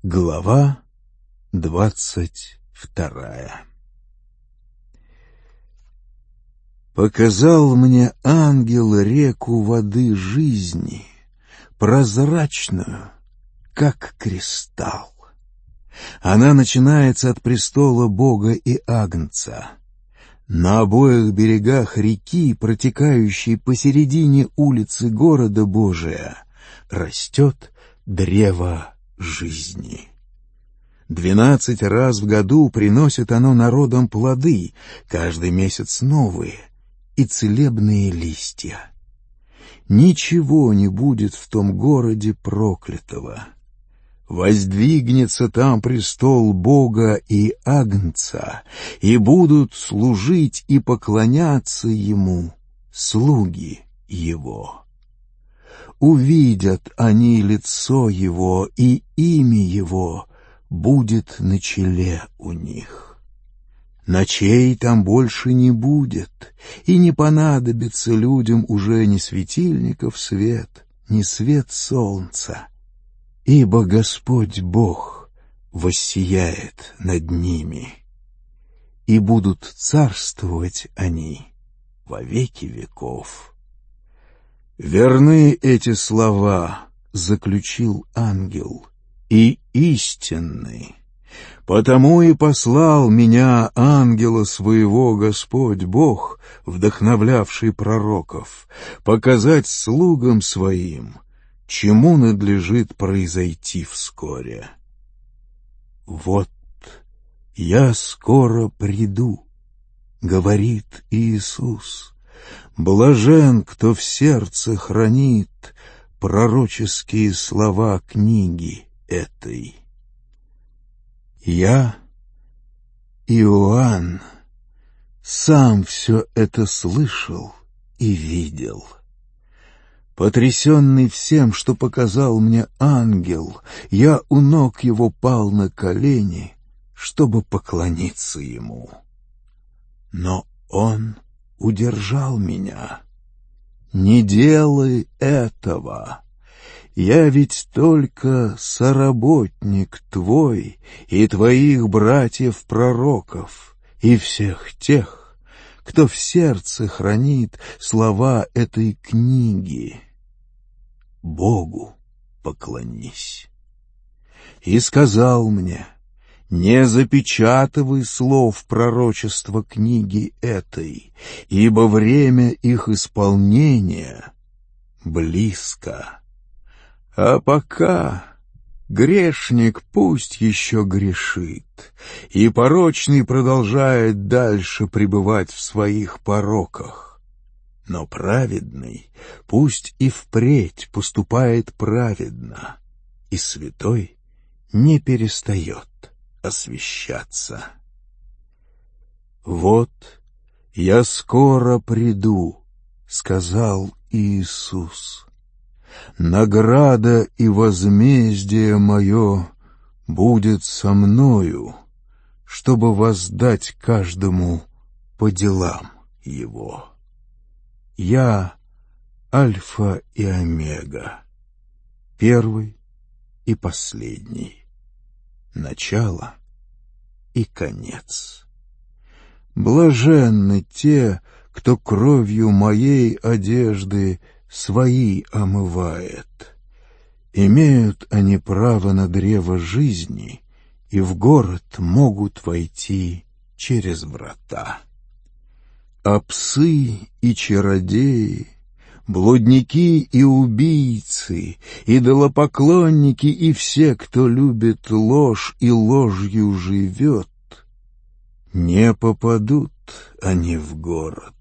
Глава 22. Показал мне ангел реку воды жизни, прозрачную, как кристалл. Она начинается от престола Бога и Агнца. На обоих берегах реки, протекающей посередине улицы города Божия, растет древо жизни. 12 раз в году приносит оно народам плоды, каждый месяц новые, и целебные листья. Ничего не будет в том городе проклятого. Воздвигнется там престол Бога и Агнца, и будут служить и поклоняться Ему слуги Его. Увидят они лицо Его, и имя Его будет на челе у них. Ночей там больше не будет, и не понадобится людям уже ни светильников свет, ни свет солнца, ибо Господь Бог воссияет над ними, и будут царствовать они во веки веков. Верны эти слова, заключил ангел, и истинны. Потому и послал меня, ангела своего, Господь Бог, вдохновлявший пророков, показать слугам своим, чему надлежит произойти вскоре. Вот я скоро приду, говорит Иисус. Блажен, кто в сердце хранит пророческие слова книги этой. Я, Иоанн, сам все это слышал и видел. Потрясенный всем, что показал мне ангел, я у ног его пал на колени, чтобы поклониться ему. Но он удержал меня. Не делай этого. Я ведь только соработник твой и твоих братьев-пророков, и всех тех, кто в сердце хранит слова этой книги. Богу поклонись. И сказал мне: не запечатывай слов пророчества книги этой, ибо время их исполнения близко. А пока грешник пусть еще грешит, и порочный продолжает дальше пребывать в своих пороках. Но праведный пусть и впредь поступает праведно, и святой не перестает освящаться. «Вот я скоро приду», — сказал Иисус. «Награда и возмездие мое будет со мною, чтобы воздать каждому по делам его. Я Альфа и Омега, первый и последний, начало и конец. Блаженны те, кто кровью моей одежды свои омывает. Имеют они право на древо жизни, и в город могут войти через врата. А псы и чародеи, блудники и убийцы, идолопоклонники и все, кто любит ложь и ложью живет, не попадут они в город.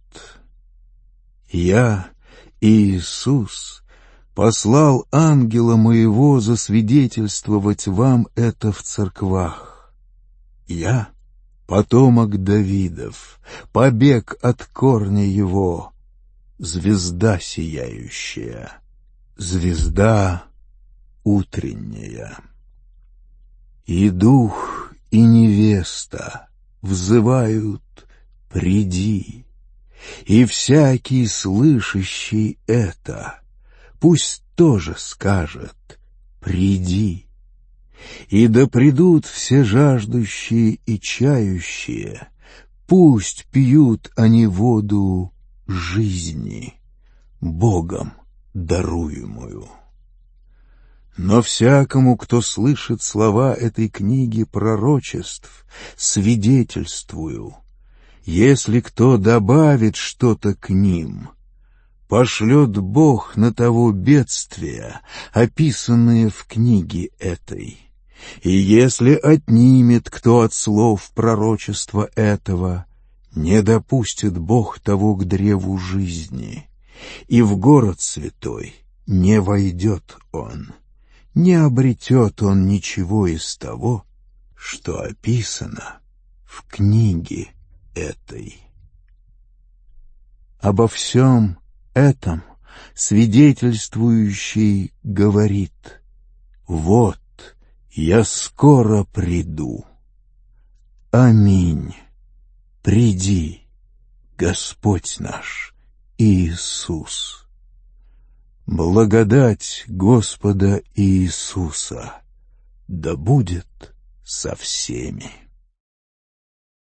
Я, Иисус, послал ангела моего засвидетельствовать вам это в церквах. Я — потомок Давидов, побег от корня его, звезда сияющая, звезда утренняя. И дух, и невеста взывают: приди, и всякий, слышащий это, пусть тоже скажет: приди. И да придут все жаждущие и чающие, пусть пьют они воду жизни, Богом даруемую. Но всякому, кто слышит слова этой книги пророчеств, свидетельствую, если кто добавит что-то к ним, пошлет Бог на того бедствия, описанные в книге этой. И если отнимет кто от слов пророчества этого, не допустит Бог того к древу жизни, и в город святой не войдет он, не обретет он ничего из того, что описано в книге этой. Обо всем этом свидетельствующий говорит: «Вот, я скоро приду». Аминь. Приди, Господь наш Иисус. Благодать Господа Иисуса да будет со всеми.